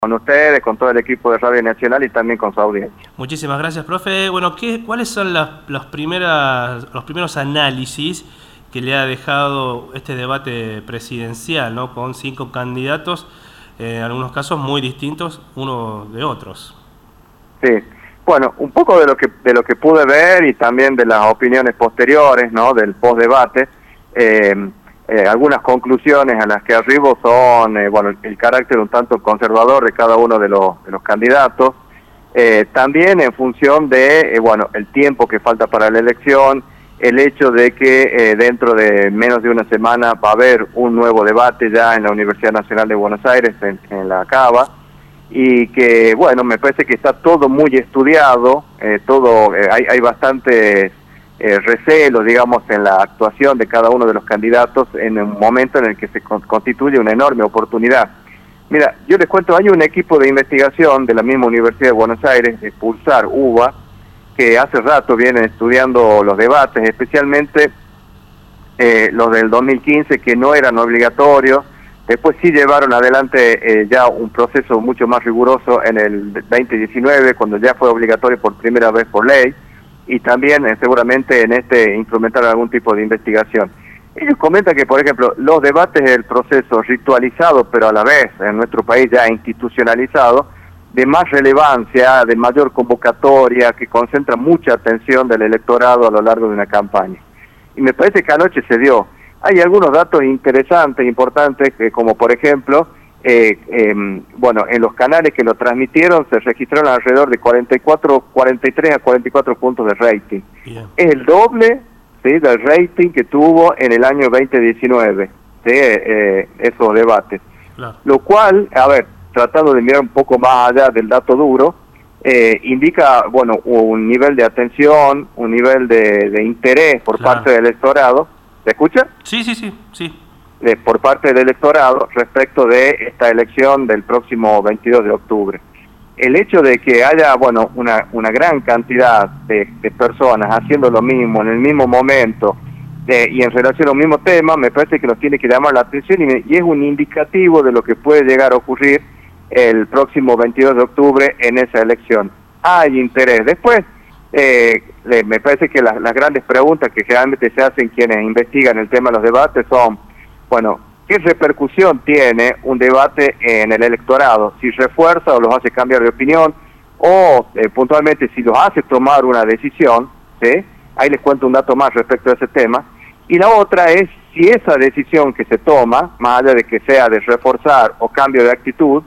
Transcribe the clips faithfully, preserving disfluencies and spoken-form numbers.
con ustedes, con todo el equipo de Radio Nacional y también con su audiencia. Muchísimas gracias, profe. Bueno, ¿qué, ¿cuáles son las, las primeras, los primeros análisis que le ha dejado este debate presidencial, ¿no? Con cinco candidatos, eh, en algunos casos muy distintos unos de otros? Sí, bueno, un poco de lo que de lo que pude ver y también de las opiniones posteriores, ¿no? Del postdebate. Eh, Eh, algunas conclusiones a las que arribo son, eh, bueno, el carácter un tanto conservador de cada uno de los, de los candidatos, eh, también en función de, eh, bueno, el tiempo que falta para la elección, el hecho de que eh, dentro de menos de una semana va a haber un nuevo debate ya en la Universidad Nacional de Buenos Aires, en, en la Cava, y que, bueno, me parece que está todo muy estudiado, eh, todo, eh, hay, hay bastantes Eh, recelo, digamos, en la actuación de cada uno de los candidatos en un momento en el que se con, constituye una enorme oportunidad. Mira, yo les cuento, hay un equipo de investigación de la misma Universidad de Buenos Aires, de Pulsar, U B A, que hace rato vienen estudiando los debates, especialmente eh, los del dos mil quince, que no eran obligatorios. Después sí llevaron adelante eh, ya un proceso mucho más riguroso en el veinte diecinueve, cuando ya fue obligatorio por primera vez por ley, y también eh, seguramente en este implementar algún tipo de investigación. Ellos comentan que, por ejemplo, los debates del proceso ritualizado, pero a la vez en nuestro país ya institucionalizado, de más relevancia, de mayor convocatoria, que concentra mucha atención del electorado a lo largo de una campaña. Y me parece que anoche se dio. Hay algunos datos interesantes, importantes, que, como por ejemplo, Eh, eh, bueno, en los canales que lo transmitieron se registraron alrededor de cuarenta y cuatro, cuarenta y tres a cuarenta y cuatro puntos de rating. Bien. Es el doble, ¿sí?, del rating que tuvo en el año veinte diecinueve, ¿sí?, eh, esos debates. Claro. Lo cual, a ver, tratando de mirar un poco más allá del dato duro, eh, indica, bueno, un nivel de atención, un nivel de, de interés por claro. parte del electorado. ¿Se escucha? Sí, sí, sí, sí. De, por parte del electorado respecto de esta elección del próximo veintidós de octubre. El hecho de que haya, bueno, una, una gran cantidad de, de personas haciendo lo mismo en el mismo momento de, y en relación a un mismo tema, me parece que nos tiene que llamar la atención y, y es un indicativo de lo que puede llegar a ocurrir el próximo veintidós de octubre en esa elección. Hay interés. Después, eh, le, me parece que las, las grandes preguntas que generalmente se hacen quienes investigan el tema de los debates son, bueno, ¿qué repercusión tiene un debate en el electorado? Si refuerza o los hace cambiar de opinión, o eh, puntualmente si los hace tomar una decisión, ¿sí? Ahí les cuento un dato más respecto a ese tema. Y la otra es si esa decisión que se toma, más allá de que sea de reforzar o cambio de actitud,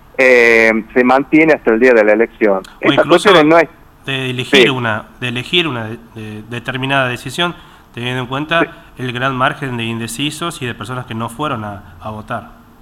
eh, se mantiene hasta el día de la elección. O esa incluso no es, de elegir sí. una, de elegir una de, de determinada decisión, teniendo en cuenta sí. el gran margen de indecisos y de personas que no fueron a, a votar.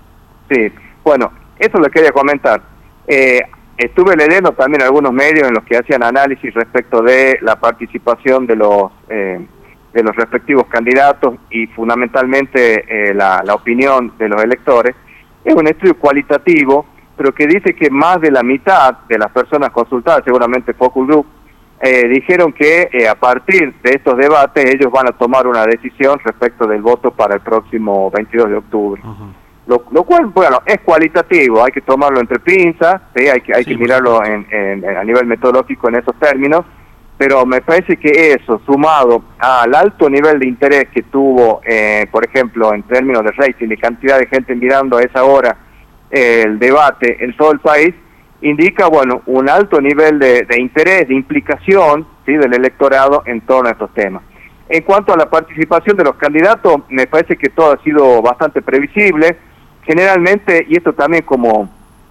Sí, bueno, eso lo quería comentar. Eh, estuve leyendo también algunos medios en los que hacían análisis respecto de la participación de los eh, de los respectivos candidatos y fundamentalmente eh, la, la opinión de los electores. Es un estudio cualitativo, pero que dice que más de la mitad de las personas consultadas, seguramente Focus Group, Eh, dijeron que eh, a partir de estos debates ellos van a tomar una decisión respecto del voto para el próximo veintidós de octubre. Uh-huh. Lo, lo cual, bueno, es cualitativo, hay que tomarlo entre pinzas, ¿sí? hay que hay sí, que mirarlo en, en, en, a nivel metodológico en esos términos, pero me parece que eso, sumado al alto nivel de interés que tuvo, eh, por ejemplo, en términos de rating y cantidad de gente mirando a esa hora eh, el debate en todo el país, indica, bueno, un alto nivel de, de interés, de implicación, ¿sí?, del electorado en torno a estos temas. En cuanto a la participación de los candidatos, me parece que todo ha sido bastante previsible. Generalmente, y esto también como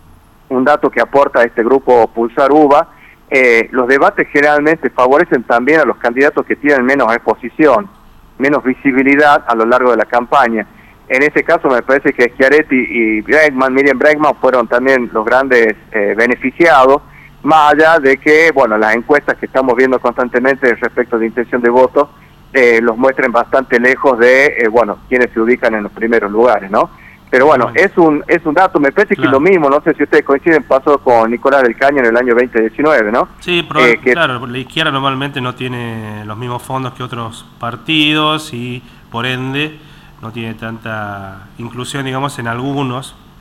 un dato que aporta este grupo Pulsar U B A, eh, los debates generalmente favorecen también a los candidatos que tienen menos exposición, menos visibilidad a lo largo de la campaña. En ese caso me parece que Schiaretti y Bregman, Miriam Bregman, fueron también los grandes eh, beneficiados, más allá de que, bueno, las encuestas que estamos viendo constantemente respecto de intención de voto, eh, los muestren bastante lejos de, eh, bueno, quienes se ubican en los primeros lugares, ¿no? Pero bueno, es un es un dato, me parece claro. que lo mismo, no sé si ustedes coinciden, pasó con Nicolás del Caño en el año veinte diecinueve, ¿no? Sí, pero eh, que, claro, la izquierda normalmente no tiene los mismos fondos que otros partidos y por ende no tiene tanta inclusión, digamos, en algunos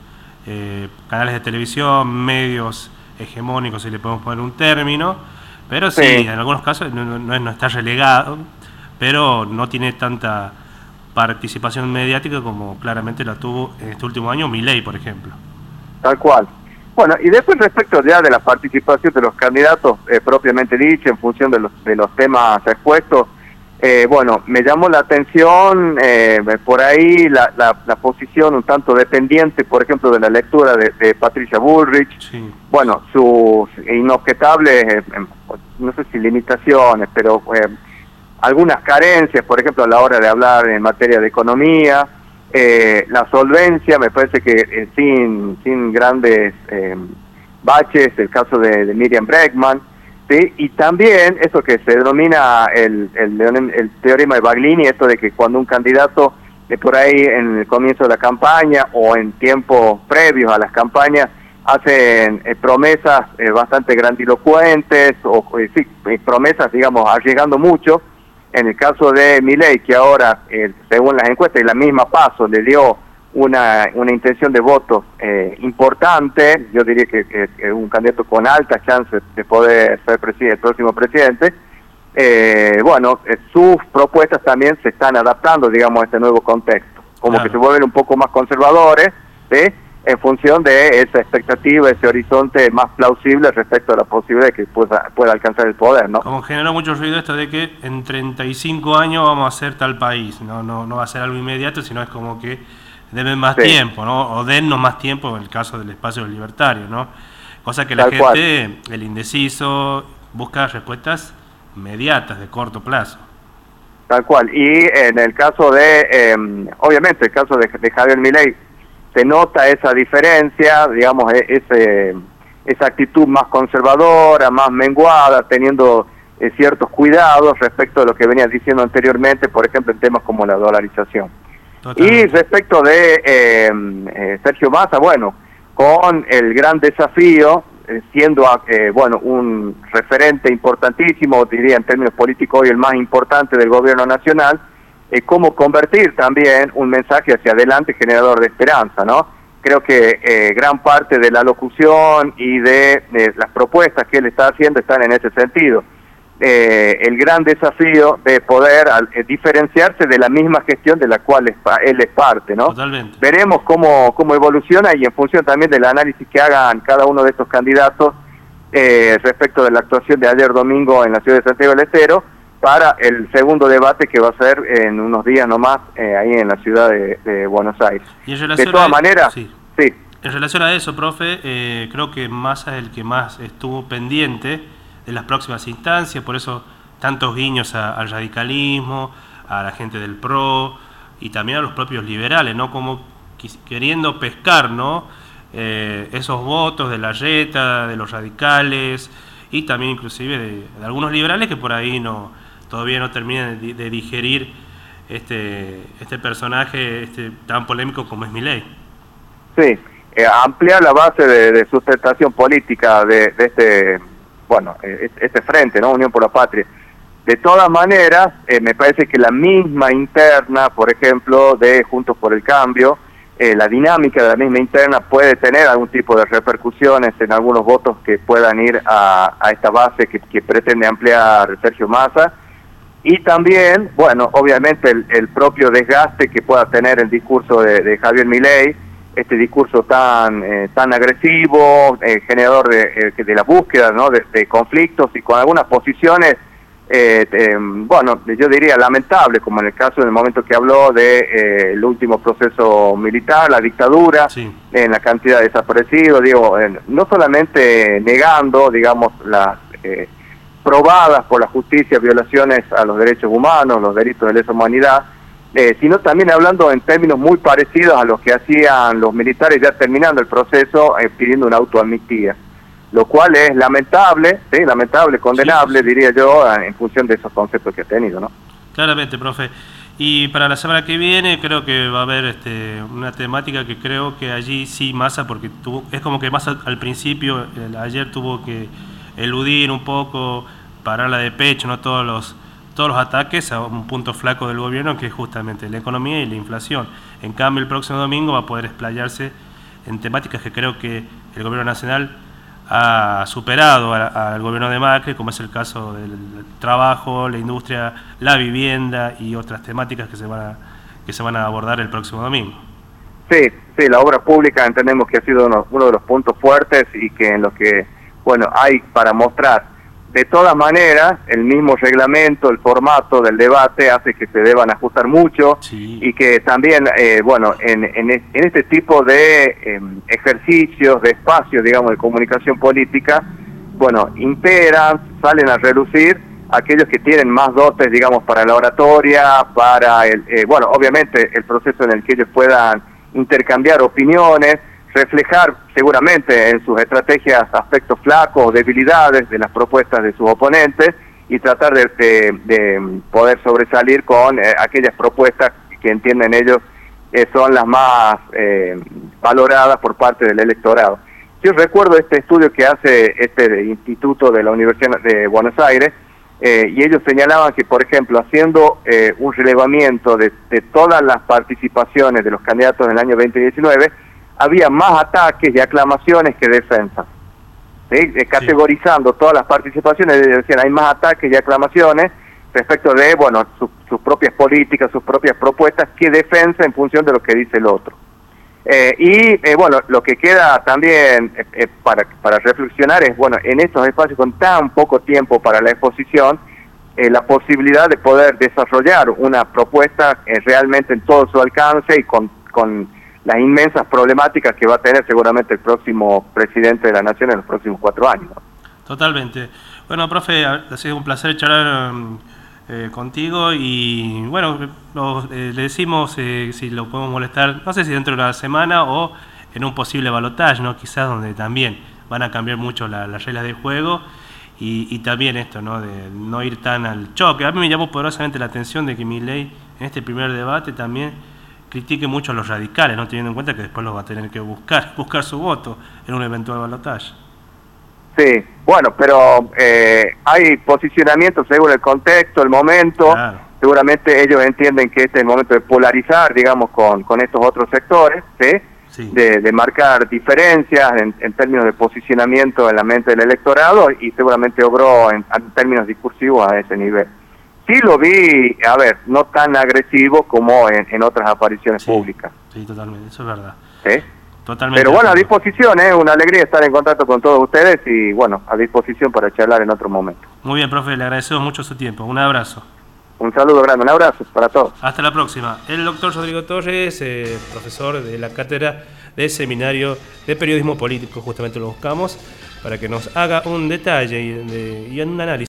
eh, canales de televisión, medios hegemónicos, si le podemos poner un término, pero sí, sí. en algunos casos no, no, no está relegado, pero no tiene tanta participación mediática como claramente la tuvo en este último año Milei, por ejemplo. Tal cual. Bueno, y después respecto ya de la participación de los candidatos eh, propiamente dicho, en función de los, de los temas expuestos, eh, bueno, me llamó la atención eh, por ahí la, la, la posición un tanto dependiente, por ejemplo, de la lectura de, de Patricia Bullrich. Sí. Bueno, sus inobjetables, eh, no sé si limitaciones, pero eh, algunas carencias, por ejemplo, a la hora de hablar en materia de economía, eh, la solvencia, me parece que eh, sin, sin grandes eh, baches, el caso de, de Miriam Bregman, ¿sí? Y también eso que se denomina el, el, el teorema de Baglini, esto de que cuando un candidato de por ahí en el comienzo de la campaña o en tiempos previos a las campañas hacen eh, promesas eh, bastante grandilocuentes o eh, sí, eh, promesas, digamos, arriesgando mucho. En el caso de Milei, que ahora, eh, según las encuestas, y la misma Paso le dio una, una intención de voto eh, importante, yo diría que es un candidato con altas chances de poder ser presidente, el próximo presidente, eh, bueno, eh, sus propuestas también se están adaptando, digamos, a este nuevo contexto, como claro. que se vuelven un poco más conservadores, ¿sí? En función de esa expectativa, ese horizonte más plausible respecto a la posibilidad de que pueda, pueda alcanzar el poder, ¿no? Como generó mucho ruido esto de que en treinta y cinco años vamos a hacer tal país, no no no va a ser algo inmediato, sino es como que deben más sí. tiempo, ¿no? O dennos más tiempo en el caso del espacio libertario, ¿no? Cosa que la tal gente, cual. El indeciso, busca respuestas inmediatas, de corto plazo. Tal cual. Y en el caso de, eh, obviamente, el caso de, de Javier Milei, se nota esa diferencia, digamos, ese, esa actitud más conservadora, más menguada, teniendo eh, ciertos cuidados respecto de lo que venía diciendo anteriormente, por ejemplo, en temas como la dolarización. Totalmente. Y respecto de eh, eh, Sergio Massa, bueno, con el gran desafío, eh, siendo, eh, bueno, un referente importantísimo, diría en términos políticos hoy el más importante del gobierno nacional, Eh, cómo convertir también un mensaje hacia adelante generador de esperanza, ¿no? Creo que eh, gran parte de la locución y de, de las propuestas que él está haciendo están en ese sentido. Eh, el gran desafío de poder al, eh, diferenciarse de la misma gestión de la cual es, él es parte, ¿no? Totalmente. Veremos cómo, cómo evoluciona y en función también del análisis que hagan cada uno de estos candidatos eh, respecto de la actuación de ayer domingo en la ciudad de Santiago del Estero, para el segundo debate que va a ser en unos días nomás eh, ahí en la ciudad de, de Buenos Aires. Y en relación de todas a, maneras, sí. sí. En relación a eso, profe, eh, creo que Massa es el que más estuvo pendiente de las próximas instancias, por eso tantos guiños a, al radicalismo, a la gente del P R O y también a los propios liberales, ¿no? Como queriendo pescar, ¿no? Eh, esos votos de la Reta, de los radicales y también inclusive de, de algunos liberales que por ahí no todavía no terminan de, de digerir este este personaje este tan polémico como es Milei. Sí, eh, ampliar la base de, de sustentación política de, de este, bueno, eh, este frente, ¿no? Unión por la Patria. De todas maneras, eh, me parece que la misma interna, por ejemplo, de Juntos por el Cambio, eh, la dinámica de la misma interna puede tener algún tipo de repercusiones en algunos votos que puedan ir a, a esta base que, que pretende ampliar Sergio Massa. Y también, bueno, obviamente el, el propio desgaste que pueda tener el discurso de, de Javier Milei, este discurso tan eh, tan agresivo, eh, generador de, eh, de la búsqueda, ¿no? de, de conflictos y con algunas posiciones, eh, eh, bueno, yo diría lamentable, como en el caso del momento que habló de eh, el último proceso militar, la dictadura, sí. en la cantidad de desaparecidos, digo, eh, no solamente negando, digamos, las eh, probadas por la justicia violaciones a los derechos humanos, los delitos de lesa humanidad, eh, sino también hablando en términos muy parecidos a los que hacían los militares ya terminando el proceso, eh, pidiendo una autoamnistía, lo cual es lamentable, sí, lamentable, condenable, sí, sí. diría yo, en función de esos conceptos que ha tenido, ¿no? Claramente, profe. Y para la semana que viene creo que va a haber este, una temática que creo que allí sí Massa, porque tuvo, es como que Massa al principio, el, ayer tuvo que eludir un poco, pararla de pecho, no todos los todos los ataques a un punto flaco del gobierno que es justamente la economía y la inflación. En cambio el próximo domingo va a poder explayarse en temáticas que creo que el gobierno nacional ha superado al gobierno de Macri, como es el caso del trabajo, la industria, la vivienda y otras temáticas que se van a, que se van a abordar el próximo domingo. Sí, sí, la obra pública entendemos que ha sido uno, uno de los puntos fuertes y que en los que, bueno, hay para mostrar. De todas maneras, el mismo reglamento, el formato del debate hace que se deban ajustar mucho, sí. Y que también, eh, bueno, en, en, en este tipo de eh, ejercicios, de espacios, digamos, de comunicación política, bueno, imperan, salen a relucir aquellos que tienen más dotes, digamos, para la oratoria, para el, eh, bueno, obviamente el proceso en el que ellos puedan intercambiar opiniones, reflejar seguramente en sus estrategias aspectos flacos o debilidades de las propuestas de sus oponentes y tratar de, de, de poder sobresalir con eh, aquellas propuestas que entienden ellos eh, son las más eh, valoradas por parte del electorado. Yo recuerdo este estudio que hace este instituto de la Universidad de Buenos Aires eh, y ellos señalaban que, por ejemplo, haciendo eh, un relevamiento de, de todas las participaciones de los candidatos en el año veinte diecinueve, había más ataques y aclamaciones que defensas. ¿Sí? Eh, categorizando sí. Todas las participaciones, decían, hay más ataques y aclamaciones respecto de, bueno, su, sus propias políticas, sus propias propuestas, que defensa en función de lo que dice el otro. Eh, y, eh, bueno, lo que queda también eh, eh, para, para reflexionar es, bueno, en estos espacios con tan poco tiempo para la exposición, eh, la posibilidad de poder desarrollar una propuesta eh, realmente en todo su alcance y con... con las inmensas problemáticas que va a tener seguramente el próximo presidente de la Nación en los próximos cuatro años. Totalmente. Bueno, profe, ha sido un placer charlar eh, contigo y, bueno, lo, eh, le decimos eh, si lo podemos molestar, no sé si dentro de una semana o en un posible balotaje, ¿no? Quizás donde también van a cambiar mucho la, las reglas del juego y, y también esto, ¿no? De no ir tan al choque. A mí me llamó poderosamente la atención de que Milei en este primer debate también critique mucho a los radicales, no teniendo en cuenta que después los va a tener que buscar, buscar su voto en un eventual balotaje. Sí, bueno, pero eh, hay posicionamientos según el contexto, el momento, claro. Seguramente ellos entienden que este es el momento de polarizar, digamos, con, con estos otros sectores, ¿sí? Sí. De, de marcar diferencias en, en términos de posicionamiento en la mente del electorado y seguramente obró en, en términos discursivos a ese nivel. Sí lo vi, a ver, no tan agresivo como en, en otras apariciones sí, públicas. Sí, totalmente, eso es verdad. ¿Sí? Totalmente. Pero bueno, a disposición, es ¿eh? Una alegría estar en contacto con todos ustedes y bueno, a disposición para charlar en otro momento. Muy bien, profe, le agradecemos mucho su tiempo. Un abrazo. Un saludo grande, un abrazo para todos. Hasta la próxima. El doctor Rodrigo Torres, eh, profesor de la cátedra del Seminario de Periodismo Político, justamente lo buscamos, para que nos haga un detalle y, de, y un análisis